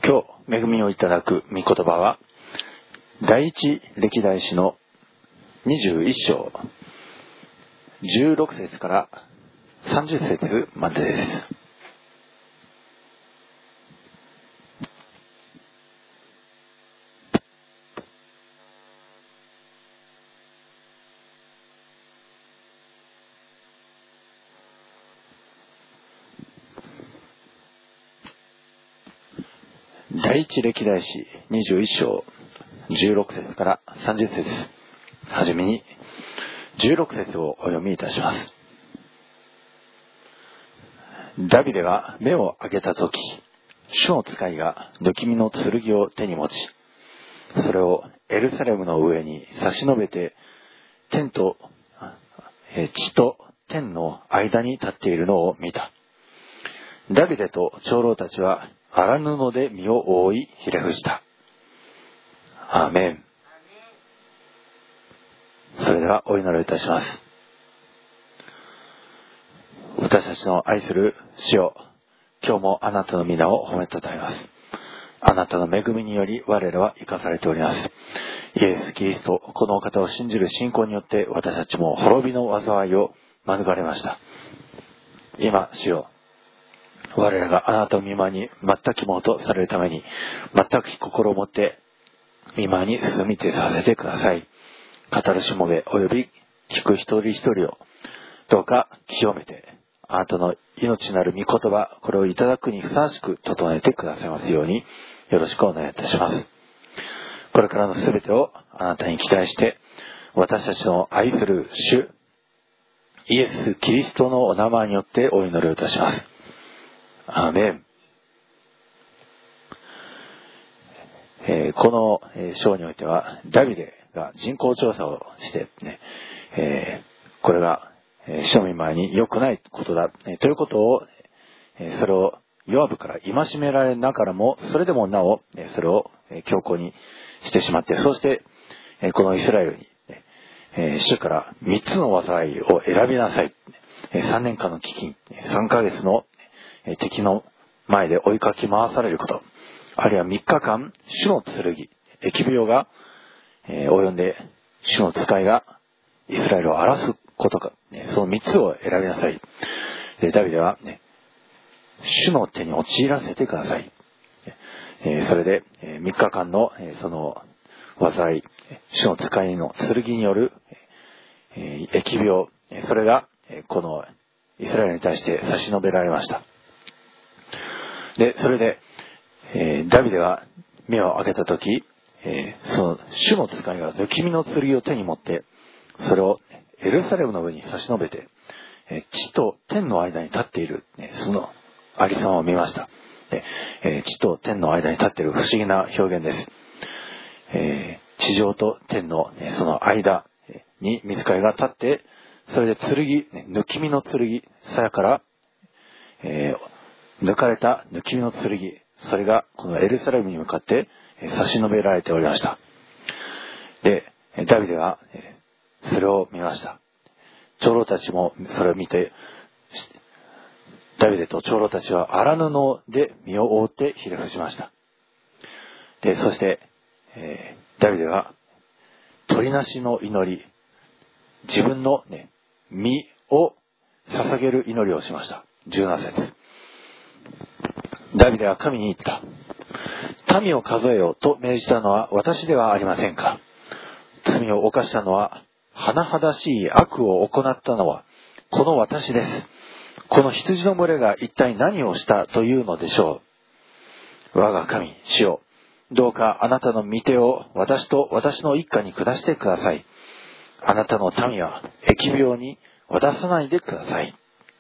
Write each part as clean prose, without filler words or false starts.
今日恵みをいただく御言葉は第一歴代史の21章16節から30節までです。第一歴代史21章16節から30節、はじめに16節をお読みいたします。ダビデが目を上げたとき、主の使いが抜き身の剣を手に持ち、それをエルサレムの上に差し伸べて、地と天の間に立っているのを見た。ダビデと長老たちは荒布で身を覆いひれ伏した。アーメン。それではお祈りをいたします。私たちの愛する主よ、今日もあなたの皆を褒めたたえます。あなたの恵みにより我らは生かされております。イエス・キリスト、このお方を信じる信仰によって私たちも滅びの災いを免れました。今、主よ、我らがあなたの御前に全くもとされるために、全く心を持って御前に進みてさせてください。語るしもべおよび聞く一人一人をどうか清めて、あなたの命なる御言葉、これをいただくにふさわしく整えてくださいますようによろしくお願いいたします。これからのすべてをあなたに期待して、私たちの愛する主イエス・キリストのお名前によってお祈りをいたします。アーメン。この章においてはダビデが人口調査をしてね、これが主の御前に良くないことだ、ということを、それをヨアブから戒められながらも、それでもなおそれを強行にしてしまって、そしてこのイスラエルに主から3つの災いを選びなさい、3年間の飢饉、3ヶ月の敵の前で追いかき回されること、あるいは3日間主の剣、疫病が及んで主の使いがイスラエルを荒らすことか、その3つを選びなさい。ダビデは、主の手に陥らせてください。それで3日間のその災い、主の使いの剣による疫病、それがこのイスラエルに対して差し伸べられました。で、それでダビデは目を開けたとき、その主の使いが抜き身の剣を手に持って、それをエルサレムの上に差し伸べて、地と天の間に立っている、そのありさまを見ました。地と天の間に立っている不思議な表現です。地上と天のその間に御使いが立って、それで剣、抜き身の剣、鞘から抜かれた抜き身の剣、それがこのエルサレムに向かって差し伸べられておりました。で、ダビデはそれを見ました。長老たちもそれを見て、ダビデと長老たちは荒布で身を覆ってひれ伏しました。で、そして、ダビデは取りなしの祈り、自分の、身を捧げる祈りをしました。17節。ダビデは神に言った。民を数えよと命じたのは私ではありませんか。罪を犯したのは、甚だしい悪を行ったのはこの私です。この羊の群れが一体何をしたというのでしょう。我が神、主よ、どうかあなたの御手を私と私の一家に下してください。あなたの民は疫病に渡さないでください。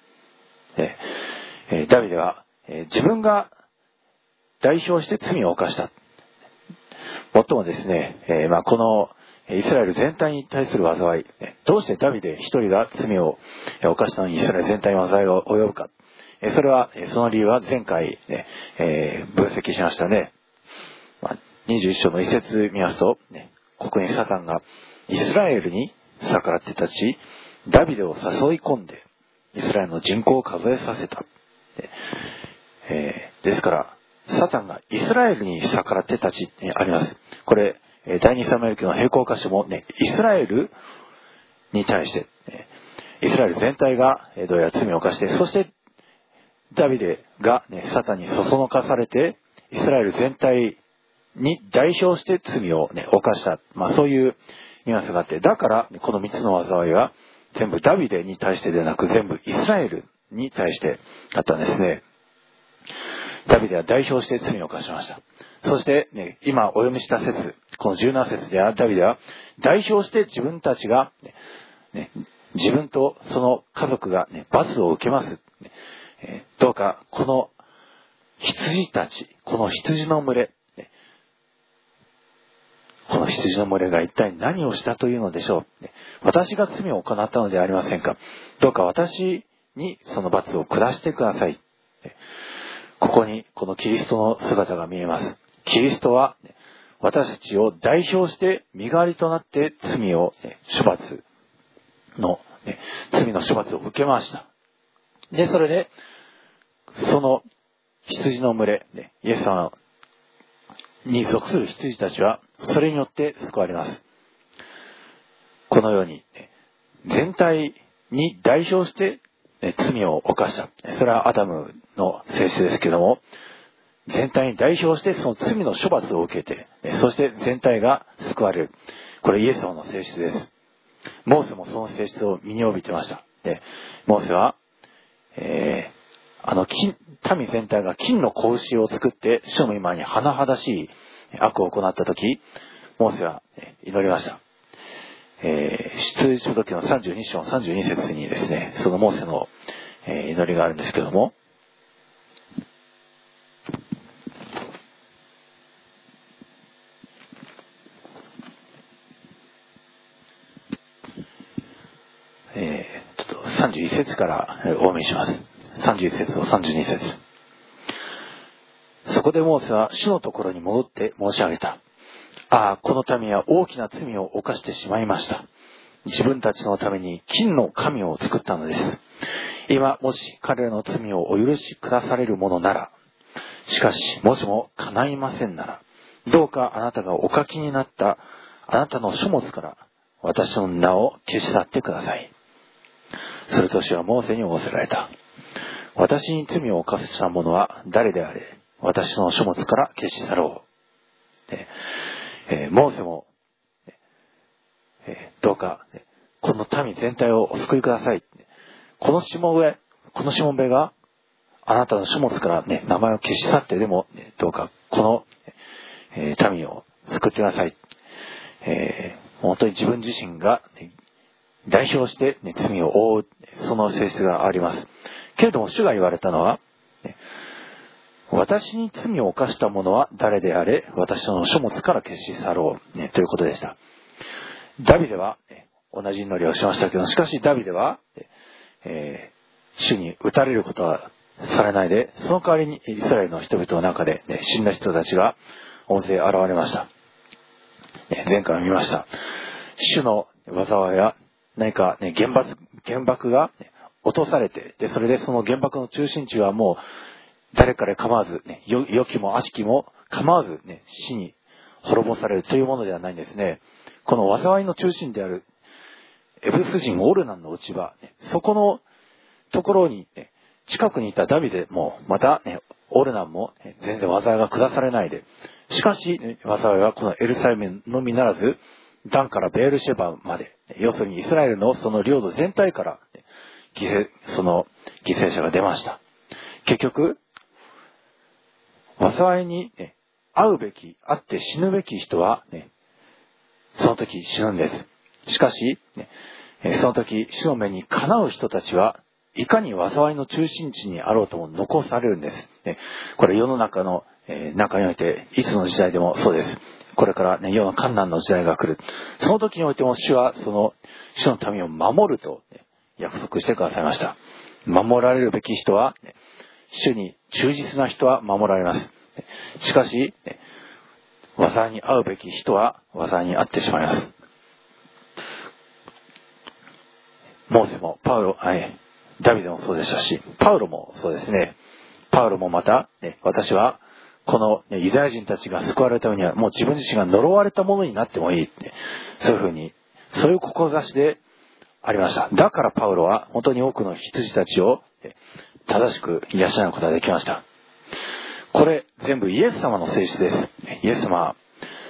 ダビデは自分が代表して罪を犯した。もっともですね、このイスラエル全体に対する災い、どうしてダビデ一人が罪を犯したのにイスラエル全体に災いが及ぶか。それは、その理由は前回、分析しましたね。21章の一節見ますと、国にサタンがイスラエルに逆らって立ち、ダビデを誘い込んで、イスラエルの人口を数えさせた。ですから、 サタンがイスラエルに逆らって立ちあります。これ、第二サムエル記の並行箇所もね、イスラエルに対して、イスラエル全体がどうやら罪を犯して、そしてダビデが、サタンにそそのかされて、イスラエル全体に代表して罪を、犯した。そういうニュアンスがあって、だから、この3つの災いは、全部ダビデに対してでなく、全部イスラエルに対してだったんですね。ダビデは代表して罪を犯しました。そして、今お読みした説、この17節では、ダビデは代表して自分たちが、自分とその家族が、罰を受けます。どうか、この羊たち、この羊の群れ、この羊の群れが一体何をしたというのでしょう。私が罪を行ったのではありませんか。どうか私にその罰を下してください。ここにこのキリストの姿が見えます。キリストは私たちを代表して身代わりとなって罪の処罰を受けました。で、それで、その羊の群れ、イエス様に属する羊たちは、それによって救われます。このように、全体に代表して罪を犯した。それはアダムの性質ですけども、全体に代表してその罪の処罰を受けて、そして全体が救われる。これイエス様の性質です。モーセもその性質を身に帯びてました。モーセは、民全体が金の子牛を作って、主の御前に甚だしい悪を行ったとき、モーセは祈りました。出エジプト記の32章32節にですね、そのモーセの祈りがあるんですけども、31節からお読みします。31節と32節。そこでモーセは主のところに戻って申し上げた。ああ、この民は大きな罪を犯してしまいました。自分たちのために金の神を作ったのです。今、もし彼らの罪をお許しくだされるものなら、しかし、もしも叶いませんなら、どうかあなたがお書きになったあなたの書物から私の名を消し去ってください。すると主はモーセに仰せられた。私に罪を犯した者は誰であれ、私の書物から消し去ろう。モーセも、どうか、この民全体をお救いください。このしもべがあなたの書物から名前を消し去ってでも、どうかこの、民を救ってください。本当に自分自身が、代表して、罪を負う、その性質があります。けれども主が言われたのは、私に罪を犯した者は誰であれ、私の書物から消し去ろう、ということでした。ダビデは、同じ祈りをしましたけど、しかしダビデは、主に打たれることはされないで、その代わりにイスラエルの人々の中で、死んだ人たちが大勢現れました。前回見ました。主の災いは何か、原爆が落とされて、それでその原爆の中心地はもう誰彼構わず、良きも悪しきも構わず、死に滅ぼされるというものではないんですね。この災いの中心であるエブス人オルナンの内場、そこのところに、近くにいたダビデもまた、オルナンも全然災いが下されないで、しかし災いはこのエルサレムのみならず、ダンからベールシェバまで、要するにイスラエルのその領土全体からその犠牲者が出ました。結局、災いに会って死ぬべき人は、その時死ぬんです。しかし、その時死の目にかなう人たちはいかに災いの中心地にあろうとも残されるんです。これ世の中の中においていつの時代でもそうです。これから世の艱難の時代が来る。その時においても主はその主の民を守ると約束してくださいました。守られるべき人は、主に忠実な人は守られます。しかし、災いに遭うべき人は災いに遭ってしまいます。モーセもダビデもそうでしたし、パウロもそうですね。パウロもまた、私はこのユダヤ人たちが救われるためにはもう自分自身が呪われたものになってもいいって、そういうふうに、そういう志でありました。だからパウロは本当に多くの羊たちを正しく養うことができました。これ全部イエス様の性質です。イエス様は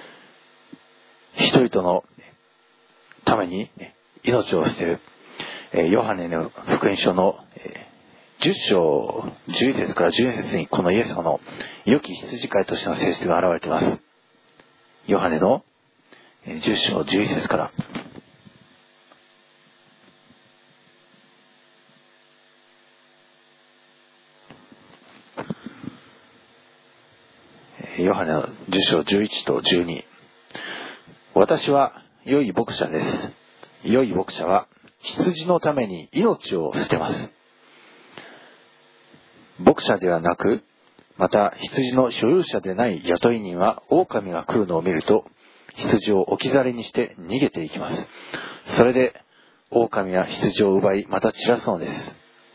人々のために命を捨てる。ヨハネの福音書の10章11節から12節にこのイエス様の良き羊飼いとしての性質が現れています。ヨハネの10章11節から。ヨハネの10章11と12。私は良い牧者です。良い牧者は羊のために命を捨てます。牧者ではなく、また羊の所有者でない雇い人は狼が来るのを見ると羊を置き去りにして逃げていきます。それで狼は羊を奪いまた散らすのです。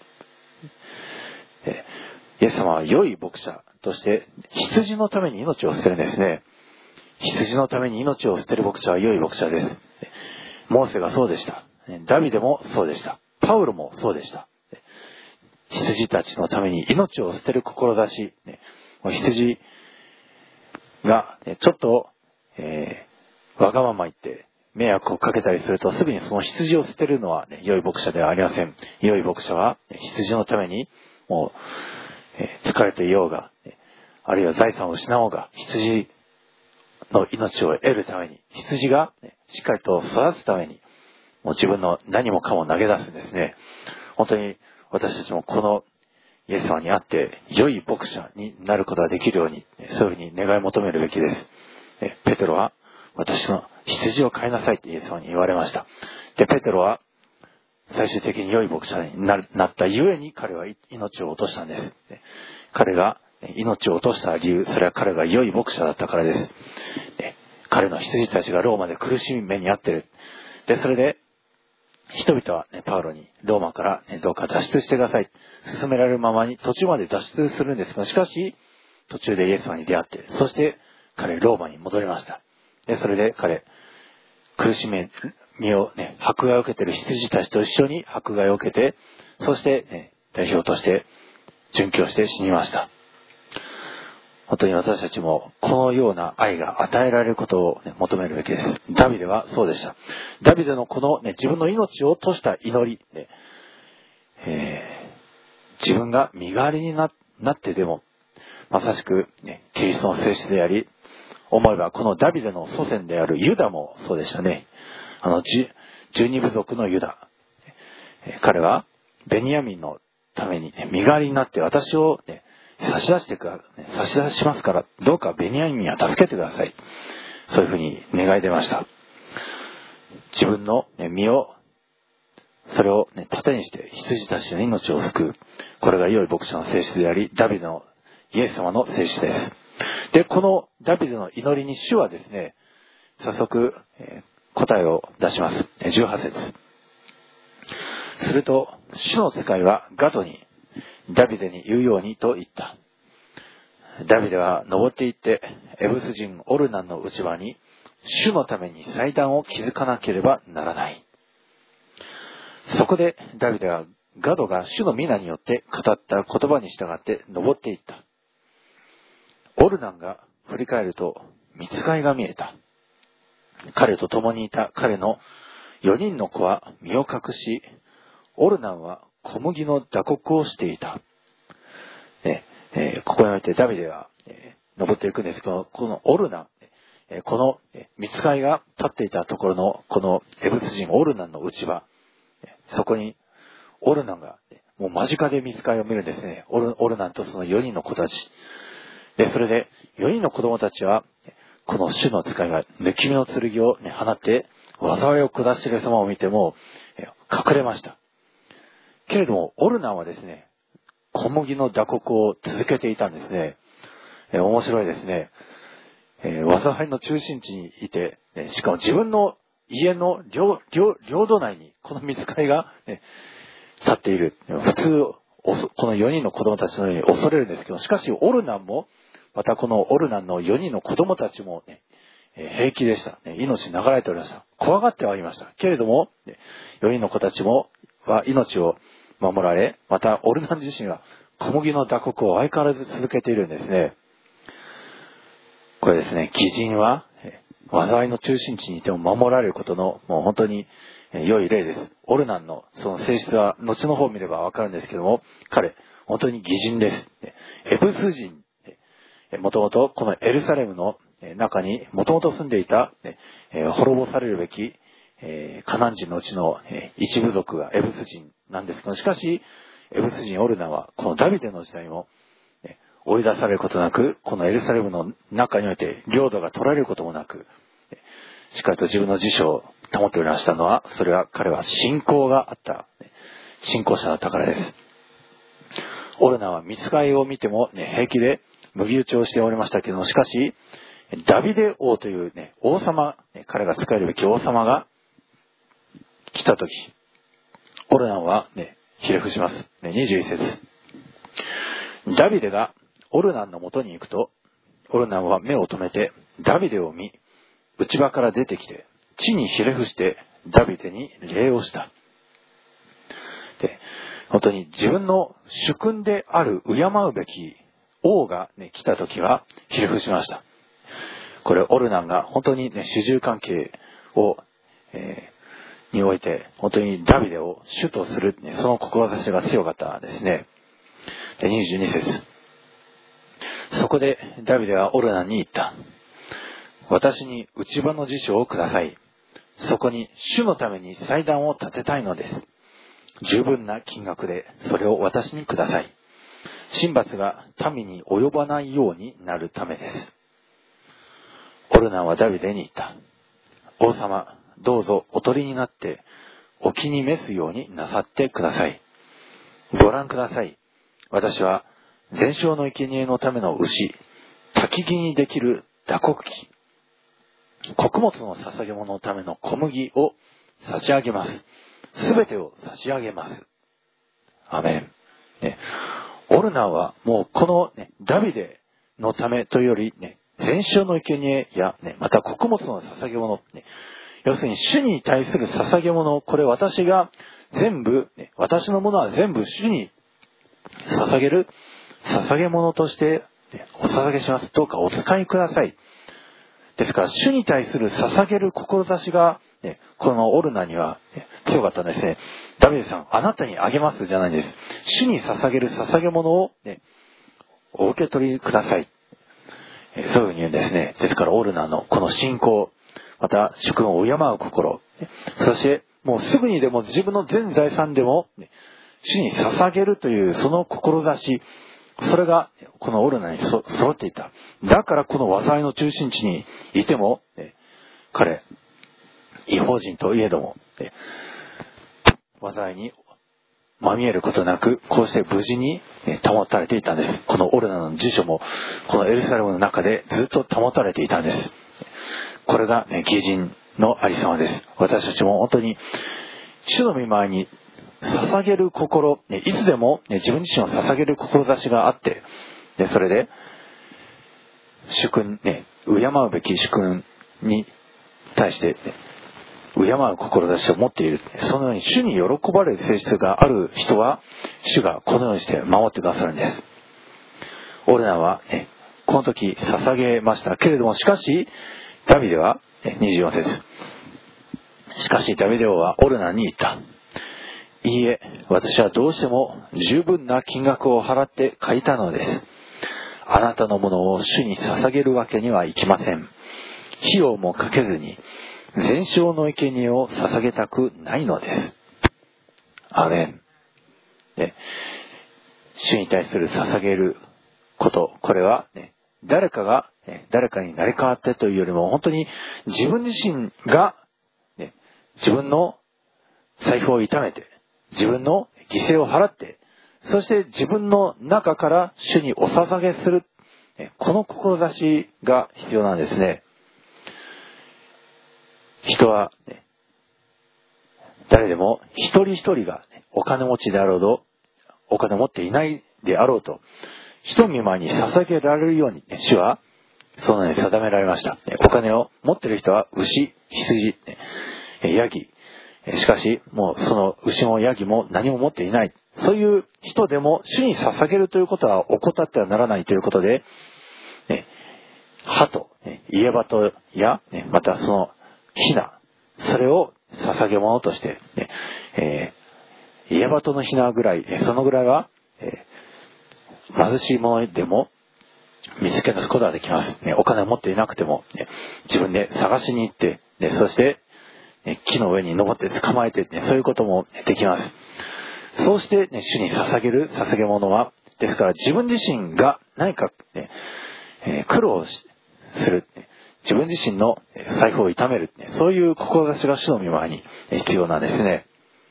イエス様は良い牧者として羊のために命を捨てるんですね。羊のために命を捨てる牧者は良い牧者です。モーセがそうでした。ダビデもそうでした。パウロもそうでした。羊たちのために命を捨てる志、羊がちょっと、わがまま言って迷惑をかけたりするとすぐにその羊を捨てるのは、良い牧者ではありません。良い牧者は羊のためにもう、疲れていようが、あるいは財産を失おうが、羊の命を得るために、羊がしっかりと育つために、もう自分の何もかも投げ出すんですね。本当に私たちもこのイエス様にあって良い牧者になることができるように、そういうふうに願い求めるべきです。ペテロは私の羊を飼いなさいってイエス様に言われました。で、ペテロは最終的に良い牧者になったゆえに彼は命を落としたんです。彼が命を落とした理由、それは彼が良い牧者だったからです。彼の羊たちがローマで苦しみ目に遭っている。で、それで人々は、パウロにローマから、どうか脱出してください。進められるままに途中まで脱出するんですが、しかし途中でイエス様に出会って、そして彼ローマに戻りました。で、それで彼苦しみを迫害を受けている羊たちと一緒に迫害を受けて、そして、代表として殉教して死にました。本当に私たちもこのような愛が与えられることを、求めるべきです。ダビデはそうでした。ダビデのこの、自分の命を落とした祈り、自分が身代わりになってでもまさしく、キリストの性質であり、思えばこのダビデの祖先であるユダもそうでしたね。12部族のユダ、彼はベニヤミンのために、身代わりになって私を、差し出しますから、どうかベニヤミンは助けてください。そういうふうに願い出ました。自分の身を、それを盾にして羊たちの命を救う。これが良い牧者の性質であり、ダビデのイエス様の性質です。で、このダビデの祈りに主はですね、早速、答えを出します。18節。すると、主の使いはガドに、ダビデに言うようにと言った。ダビデは登って行って、エブス人オルナンの内場に、主のために祭壇を築かなければならない。そこでダビデはガドが主の皆によって語った言葉に従って登って行った。オルナンが振り返ると、御使いが見えた。彼と共にいた彼の4人の子は身を隠し、オルナンは小麦の打刻をしていた。ここにおいてダビデは、登っていくんですけど、このオルナン、この御使いが立っていたところのこのエブス人オルナンの内場、そこにオルナンがもう間近で御使いを見るんですね。オルナンとその4人の子たちで、それで4人の子供たちはこの主の使いが抜き身の剣を、放って災いを下している様を見ても隠れました。けれどもオルナンはですね、小麦の打刻を続けていたんですね。面白いですね。災いの中心地にいて、しかも自分の家の領土内にこの御使いが、立っている。普通この4人の子供たちのように恐れるんですけど、しかしオルナンもまたこのオルナンの4人の子供たちも、ね、平気でした。命に流れておりました。怖がってはいました。けれども、4人の子たちも命を守られ、またオルナン自身は小麦の打刻を相変わらず続けているんですね。これですね、義人は災いの中心地にいても守られることのもう本当に良い例です。オルナンのその性質は後の方を見ればわかるんですけども、彼本当に義人です。エブス人、もともとこのエルサレムの中にもともと住んでいた滅ぼされるべきカナン人のうちの一部族がエブス人なんですけど、しかしエブス人オルナンはこのダビデの時代も追い出されることなく、このエルサレムの中において領土が取られることもなく、しっかりと自分の自主を保っておりましたのは、それは彼は信仰があった信仰者だったからです。オルナンは見つかりを見ても、平気で麦打ちをしておりましたけども、しかしダビデ王という、王様、彼が仕えるべき王様が来たとき、オルナンは、ひれ伏します。21節。ダビデがオルナンのもとに行くと、オルナンは目を留めてダビデを見、内場から出てきて地にひれ伏してダビデに礼をした。で、本当に自分の主君である敬うべき王が、来た時はひれ伏しました。これオルナンが本当に、主従関係を、において本当にダビデを主とする、その志が強かったですね。で、22節。そこでダビデはオルナンに言った。私に内場の辞書をください。そこに主のために祭壇を建てたいのです。十分な金額でそれを私にください。神罰が民に及ばないようになるためです。オルナンはダビデに言った。王様、どうぞお取りになってお気に召すようになさってください。ご覧ください。私は全焼の生贄のための牛、焚き木にできる打刻機、穀物の捧げ物のための小麦を差し上げます。すべてを差し上げます。アメン。オルナンはもうこの、ダビデのためというより、全焼の生贄や、また穀物の捧げ物、要するに主に対する捧げ物、これ私が全部、私のものは全部主に捧げる捧げ物として、お捧げします。どうかお使いください。ですから主に対する捧げる志が、このオルナには、強かったんですね。ダビデさん、あなたにあげますじゃないんです。主に捧げる捧げ物を、お受け取りください。そういうふうに言うんですね。ですからオルナのこの信仰、また主君を敬う心、そしてもうすぐにでも自分の全財産でも、主に捧げるというその志、それがこのオルナに揃っていた。だからこの災いの中心地にいても、彼、異邦人といえども、災いにまみえることなく、こうして無事に保たれていたんです。このオルナの辞書も、このエルサレムの中でずっと保たれていたんです。これが義人のありさまです。私たちも本当に、主の御前に捧げる心、いつでも自分自身を捧げる志があって、それで、主君、敬うべき主君に対して、敬う志を持っている。そのように主に喜ばれる性質がある人は、主がこのようにして守ってくださるんです。オルナは、この時捧げましたけれども、しかし、ダビデは、24節。しかしダビデ王はオルナに言った。いいえ、私はどうしても十分な金額を払って借りたのです。あなたのものを主に捧げるわけにはいきません。費用もかけずに、全焼の生贄を捧げたくないのです。アメン。主に対する捧げること、これは、誰かが、誰かに成り代わってというよりも、本当に自分自身が、自分の財布を痛めて、自分の犠牲を払って、そして自分の中から主にお捧げする、この志が必要なんですね。人は、誰でも一人一人が、お金持ちであろうと、お金持っていないであろうと、 主の御前に捧げられるように、主はそのように定められました。お金を持っている人は牛、羊、ヤギ。しかし、もうその牛もヤギも何も持っていない。そういう人でも主に捧げるということは怠ってはならないということで、鳩、家鳩や、またその雛、それを捧げ物として、家鳩の雛ぐらい、そのぐらいは、貧しい者でも見つけ出すことができます。お金を持っていなくても、自分で探しに行って、そして、木の上に登って捕まえて、そういうこともできます。そうして、主に捧げる捧げ物は、ですから自分自身が何か、苦労する、自分自身の財布を痛める、そういう志が主の御前に必要なんですね。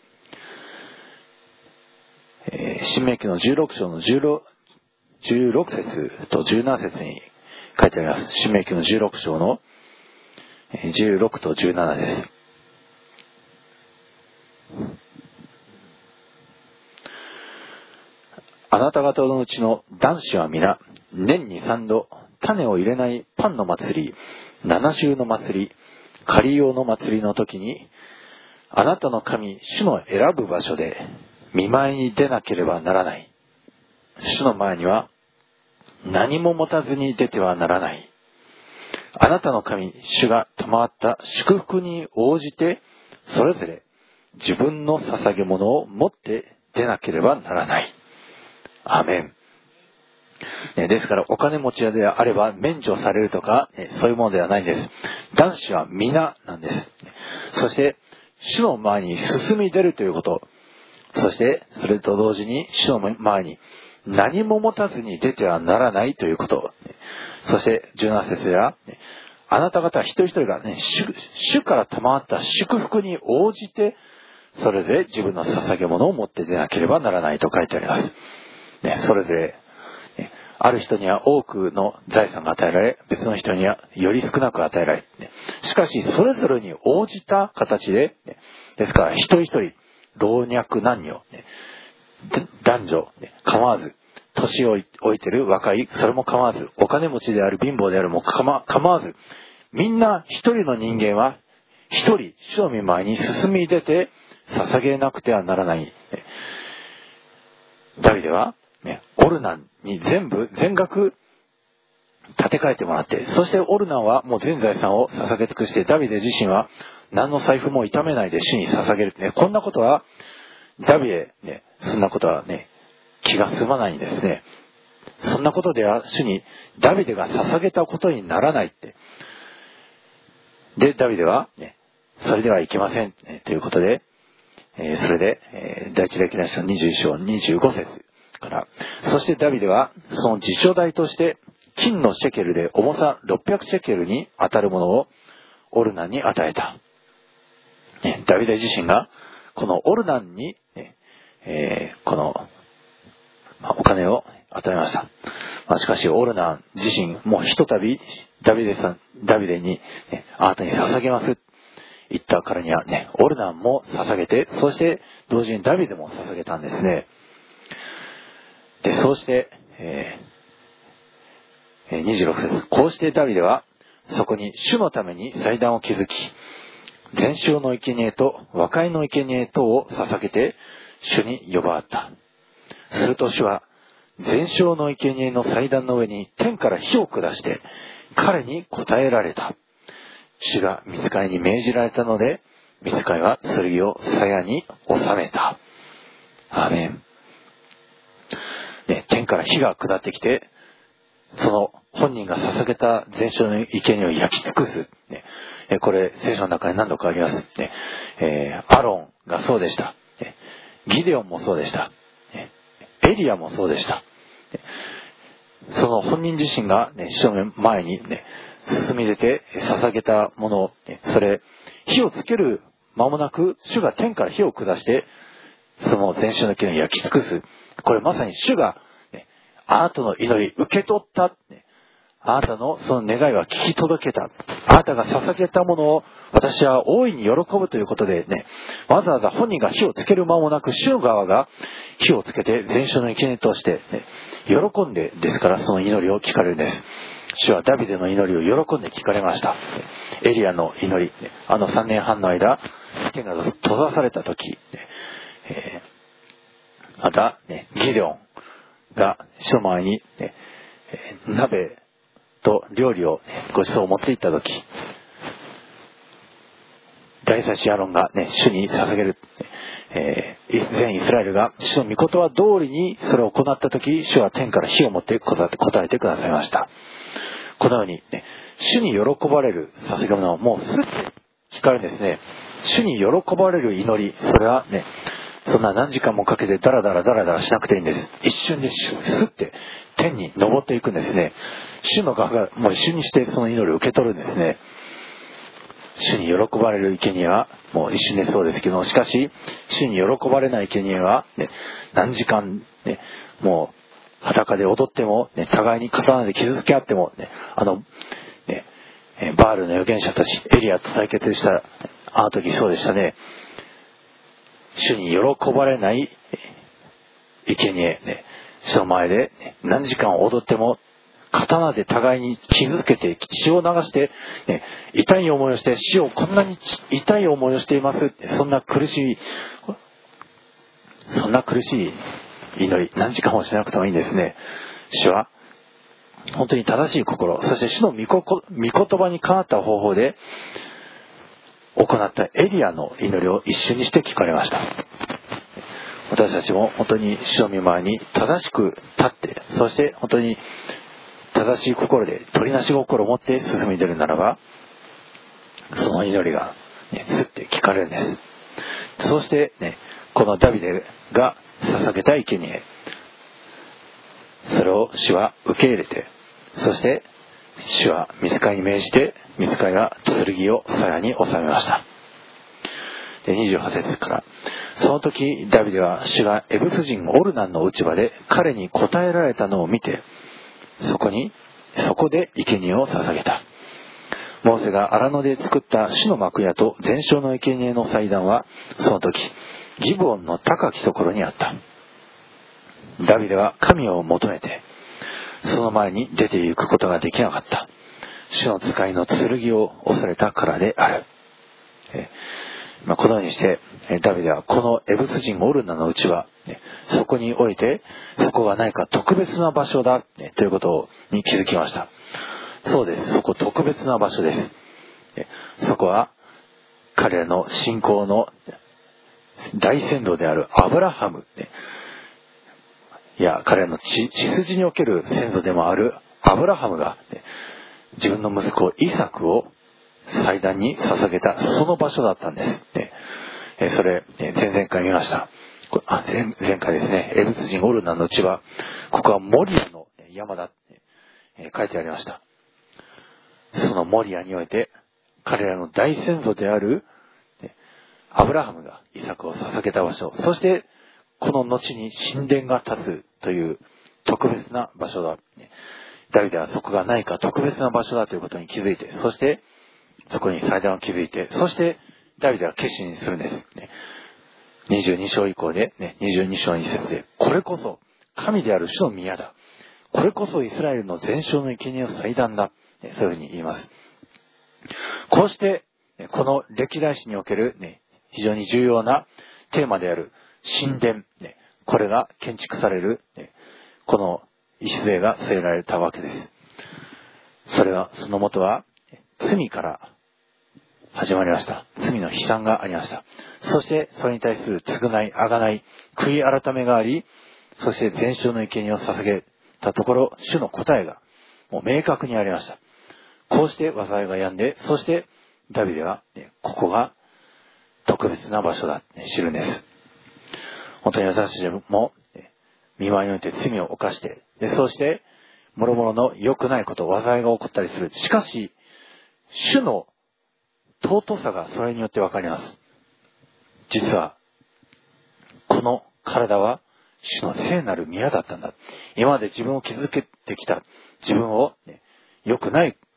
申命記の16章の16節と17節に書いてあります。申命記の16章の16と17です。あなた方のうちの男子は皆、年に3度、種を入れないパンの祭り、七週の祭り、仮用の祭りの時に、あなたの神、主の選ぶ場所で、見舞いに出なければならない。主の前には、何も持たずに出てはならない。あなたの神、主が賜った祝福に応じて、それぞれ自分の捧げ物を持って出なければならない。アーメン。ですからお金持ちであれば免除されるとか、そういうものではないんです。男子は皆なんです。そして主の前に進み出るということ、そしてそれと同時に主の前に何も持たずに出てはならないということ、そして17節では、あなた方一人一人が、主から賜った祝福に応じてそれぞれ自分の捧げ物を持って出なければならないと書いてあります。それぞれある人には多くの財産が与えられ、別の人にはより少なく与えられ、しかしそれぞれに応じた形で、ですから一人一人老若男女、男女構わず、年を置いてる若い、それも構わず、お金持ちである貧乏であるも構わず、みんな一人の人間は一人主の御前に進み出て捧げなくてはならない。ダビデはオルナンに全額立て替えてもらって、そしてオルナンはもう全財産を捧げ尽くして、ダビデ自身は何の財布も痛めないで主に捧げる。こんなことはダビデそんなことは気が済まないんですね。そんなことでは主にダビデが捧げたことにならないって。でダビデはそれではいけませんということで、それで第一歴代史の21章25節から、そしてダビデはその自所代として金のシェケルで重さ600シェケルに当たるものをオルナンに与えた。ダビデ自身がこのオルナンに、この、お金を与えました。しかしオルナン自身もうひとたびダビデに、あなたに捧げます言ったからにはオルナンも捧げて、そして同時にダビデも捧げたんですね。でそうして、26節、こうしてダビデはそこに主のために祭壇を築き、全焼の生贄と和解の生贄等を捧げて主に呼ばわった。すると主は全焼の生贄の祭壇の上に天から火を下して彼に答えられた。主が御使いに命じられたので、御使いは剣を鞘に収めた。アーメン。天から火が下ってきて、その本人が捧げた全焼の生贄を焼き尽くす。これ聖書の中に何度かあります。アロンがそうでした。ギデオンもそうでした。エリアもそうでした。その本人自身が主の前に進み出て捧げたものを、それ火をつける間もなく主が天から火を下してその全焼の生贄を焼き尽くす。これまさに主があなたの祈り受け取った、あなたのその願いは聞き届けた。 あなたが捧げたものを私は大いに喜ぶということでね、わざわざ本人が火をつける間もなく、主の側が火をつけて全焼の生贄として、ね、喜んでですからその祈りを聞かれるんです。主はダビデの祈りを喜んで聞かれました。エリアの祈り、あの3年半の間、天が閉ざされた時、また、ギデオンが主の前に、鍋と料理を、ご馳走を持っていった時、大祭司アロンが、主に捧げる、全イスラエルが主の御言葉通りにそれを行った時、主は天から火を持って答えてくださいました。このように、主に喜ばれる捧げ物をもうすって聞かれるんですね。主に喜ばれる祈り、それはね、そんな何時間もかけてダラダラしなくていいんです。一瞬ですって天に昇っていくんですね。主の側がもう一瞬にしてその祈りを受け取るんですね。主に喜ばれる生贄はもう一瞬でそうですけど、しかし主に喜ばれない生贄は、何時間、もう裸で踊っても、互いに刀で傷つけ合っても、バールの預言者たちエリアと対決したあの時そうでしたね。主に喜ばれない生贄、主の前で、何時間踊っても刀で互いに傷つけて血を流して、痛い思いをして死をこんなに痛い思いをしていますって、そんな苦しい祈り何時間もしなくてもいいんですね。主は本当に正しい心、そして主の御言葉にかなった方法で行ったエリアの祈りを一瞬にして聞かれました。私たちも本当に主の御前に正しく立って、そして本当に正しい心で取りなし心を持って進み出るならば、その祈りが、すって聞かれるんです。そして、このダビデが捧げた生贄、それを主は受け入れて、そして主は御使いに命じて、御使いが剣を鞘に収めました。で、28節から、その時ダビデは主がエブス人オルナンの内場で彼に答えられたのを見て、そこで生贄を捧げた。モーセが荒野で作った主の幕屋と全焼の生贄の祭壇は、その時ギブオンの高きところにあった。ダビデは神を求めて、その前に出て行くことができなかった。主の使いの剣を恐れたからである。このようにしてダビデはこのエブス人オルナのうちは、そこにおいてそこが何か特別な場所だ、ということに気づきました。そうです。そこ特別な場所です。そこは彼らの信仰の大先祖であるアブラハム、いや彼らの血筋における先祖でもあるアブラハムが、自分の息子イサクを祭壇に捧げたその場所だったんです。それ、前々回見ました。前回ですね、エブス人オルナの地は、ここはモリアの山だって書いてありました。そのモリアにおいて、彼らの大先祖であるアブラハムがイサクを捧げた場所、そしてこの後に神殿が建つという特別な場所だ。ダビデはそこが何か特別な場所だということに気づいて、そしてそこに祭壇を築いて、そしてダビデは決心するんです。22章以降で、22章2節で、これこそ神である主の宮だ。これこそイスラエルの全焼の生贄の祭壇だ。そういうふうに言います。こうして、この歴代史における、非常に重要なテーマである神殿、これが建築される、この礎が据えられたわけです。その元は罪から始まりました。罪の悲惨がありました。そしてそれに対する償い、贖い、悔い改めがあり、そして全焼の生贄を捧げたところ、主の答えがもう明確にありました。こうして災いが止んで、そしてダビデは、ここが特別な場所だ、知るんです。本当に私たちも見舞いにおいて罪を犯して、そうして諸々の良くないこと、災いが起こったりする。しかし主の尊さがそれによって分かります。実はこの体は主の聖なる宮だったんだ。今まで自分を築けてきた自分を、良くない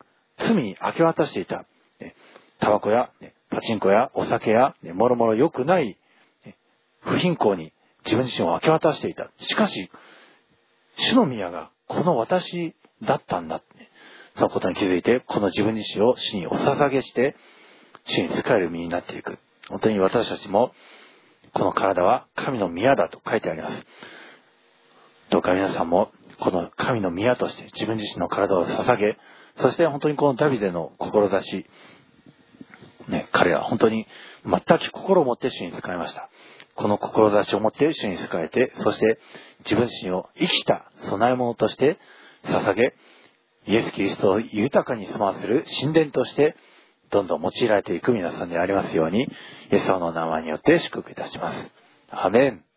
罪に明け渡していた。タバコやパチンコやお酒やもろもろ良くない不貧困に自分自身を明け渡していた。しかし、主の宮がこの私だったんだ。そのことに気づいて、この自分自身を主にお捧げして、主に仕える身になっていく。本当に私たちも、この体は神の宮だと書いてあります。どうか皆さんも、この神の宮として自分自身の体を捧げ、そして本当にこのダビデの志、彼は本当に全く心を持って主に仕えました。この志を持って主に仕えて、そして自分自身を生きた備え物として捧げ、イエス・キリストを豊かに住まわせる神殿としてどんどん用いられていく皆さんでありますように、イエス様の名前によって祝福いたします。アメン。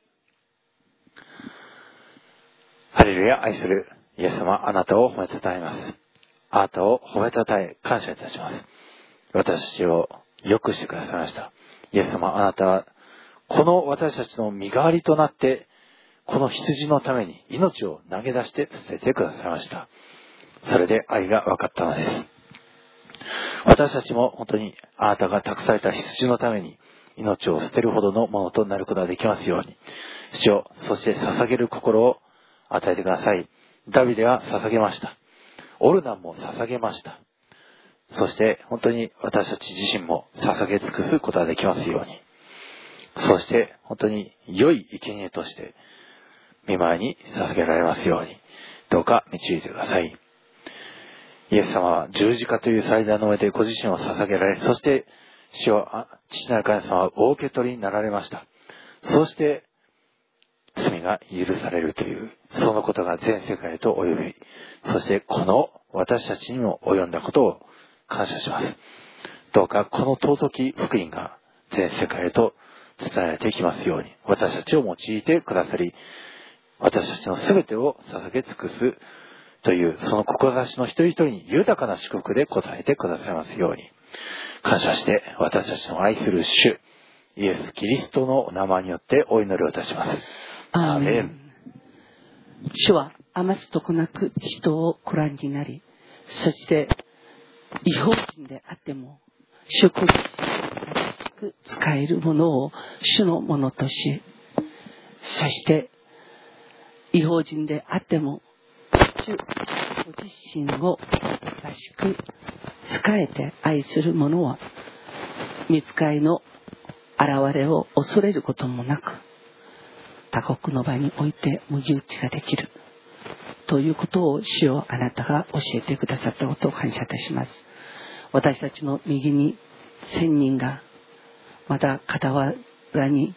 ハレルヤ。愛するイエス様、あなたを褒めたたえます。あなたを褒めたたえ感謝いたします。私たちを良くしてくださいました。イエス様、あなたはこの私たちの身代わりとなって、この羊のために命を投げ出して捨ててくださいました。それで愛が分かったのです。私たちも本当にあなたが託された羊のために命を捨てるほどのものとなることができますように、主を、そして捧げる心を与えてください。ダビデは捧げました。オルナンも捧げました。そして本当に私たち自身も捧げ尽くすことができますように、そして本当に良い生贄として御前に捧げられますように、どうか導いてください。イエス様は十字架という祭壇の上でご自身を捧げられ、そして父なる神様はお受け取りになられました。そして罪が許されるという、そのことが全世界へと及び、そしてこの私たちにも及んだことを感謝します。どうかこの尊き福音が全世界へと伝えられていきますように、私たちを用いてくださり、私たちの全てを捧げ尽くすという、その志の一人一人に豊かな祝福で応えてくださいますように、感謝して私たちの愛する主、イエス・キリストの名前によってお祈りをいたします。 アーメン。主は余すとこなく人をご覧になり、そして異邦人であっても主ご自身が正しく使えるものを主のものとし、そして異邦人であっても主ご自身を正しく使えて愛する者は、御使いの現れを恐れることもなく、他国の場において無打ちができるということを主よ、あなたが教えてくださったことを感謝いたします。私たちの右に1000人が、また傍らに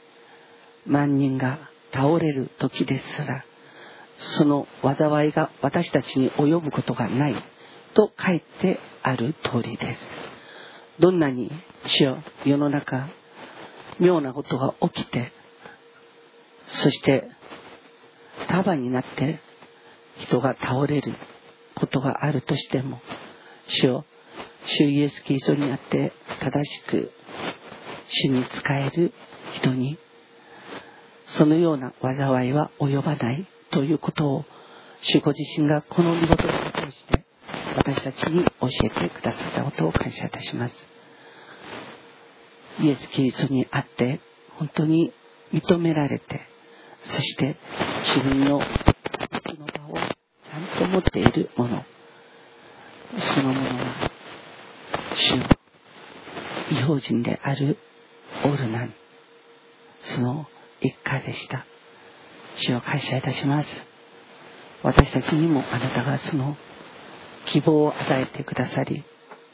1万人が倒れる時ですら、その災いが私たちに及ぶことがないと書いてある通りです。どんなに主よ、世の中妙なことが起きて、そして束になって人が倒れることがあるとしても、主よ、主イエスキリストにあって正しく主に仕える人にそのような災いは及ばないということを、主ご自身がこの御言葉を通して私たちに教えてくださったことを感謝いたします。イエスキリストにあって本当に認められて、そして自分のその場をちゃんと持っているもの、そのものは主の異邦人であるオルナン、その一家でした。主を感謝いたします。私たちにもあなたがその希望を与えてくださり、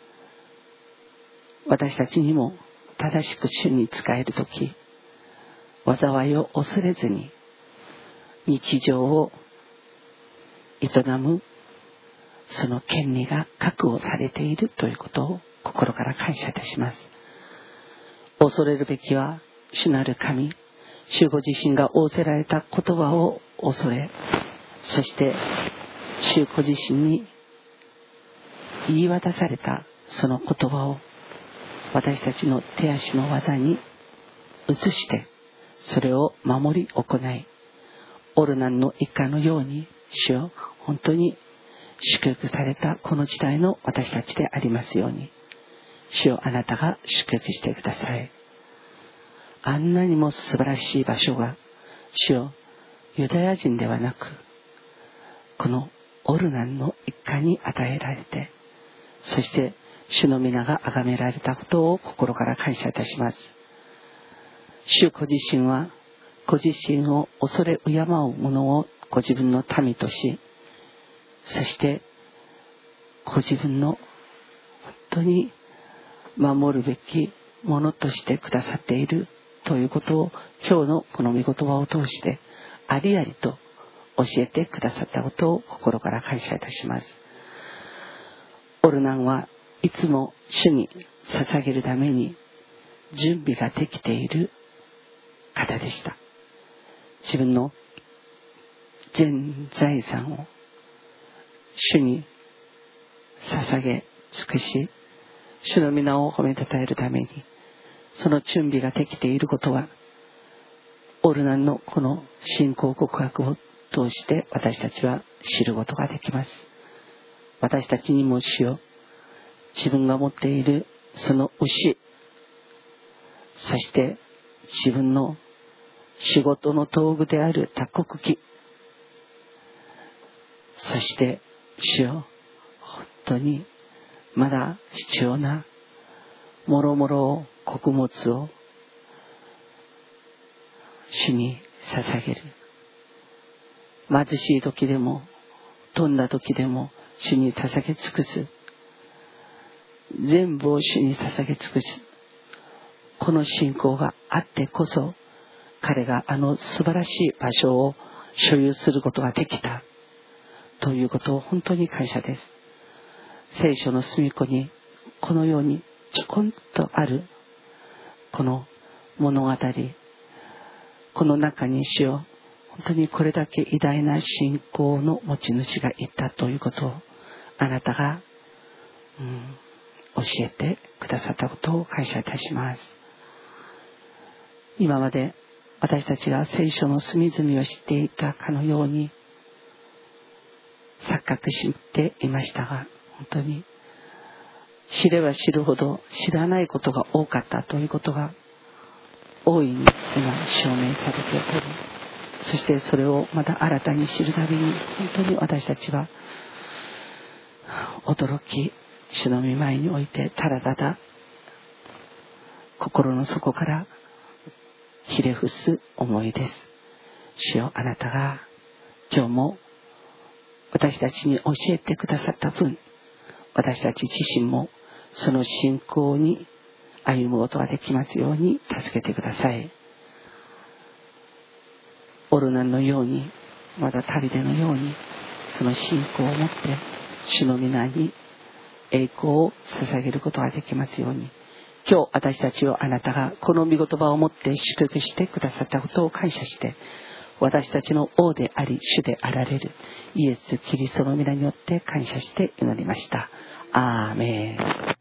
私たちにも正しく主に仕えるとき、災いを恐れずに日常を営むその権利が確保されているということを心から感謝いたします。恐れるべきは主なる神、主ご自身が仰せられた言葉を恐れ、そして主ご自身に言い渡されたその言葉を私たちの手足の技に移して、それを守り行い、オルナンの一家のように主を本当に祝福されたこの時代の私たちでありますように、主よ、あなたが祝福してください。あんなにも素晴らしい場所が、主よ、ユダヤ人ではなく、このオルナンの一家に与えられて、そして主の皆が崇められたことを心から感謝いたします。主ご自身は、ご自身を恐れ敬う者をご自分の民とし、そしてご自分の本当に守るべきものとしてくださっているということを、今日のこの御言葉を通してありありと教えてくださったことを心から感謝いたします。オルナンはいつも主に捧げるために準備ができている方でした。自分の全財産を主に捧げ尽くし、主の皆を褒めたたえるためにその準備ができていることは、オルナンのこの信仰告白を通して私たちは知ることができます。私たちにも主よ、自分が持っているその牛、そして自分の仕事の道具である脱穀機、そして主よ、本当にまだ必要なもろもろを、穀物を主に捧げる。貧しい時でも富んだ時でも主に捧げ尽くす。全部を主に捧げ尽くす。この信仰があってこそ、彼があの素晴らしい場所を所有することができたということを本当に感謝です。聖書の隅っこにこのようにちょこんとあるこの物語、この中に主よ、本当にこれだけ偉大な信仰の持ち主がいたということをあなたが、教えてくださったことを感謝いたします。今まで私たちが聖書の隅々を知っていたかのように錯覚していましたが、本当に知れば知るほど知らないことが多かったということが大いに今証明されており、そしてそれをまた新たに知るたびに本当に私たちは驚き、主の御前においてただただ心の底からひれ伏す思いです。主よ、あなたが今日も私たちに教えてくださった分、私たち自身もその信仰に歩むことができますように助けてください。オルナンのように、またタビデのように、その信仰を持って主の皆に栄光を捧げることができますように、今日私たちをあなたがこの御言葉を持って祝福してくださったことを感謝して、私たちの王であり主であられるイエス・キリストの皆によって感謝して祈りました。アーメン。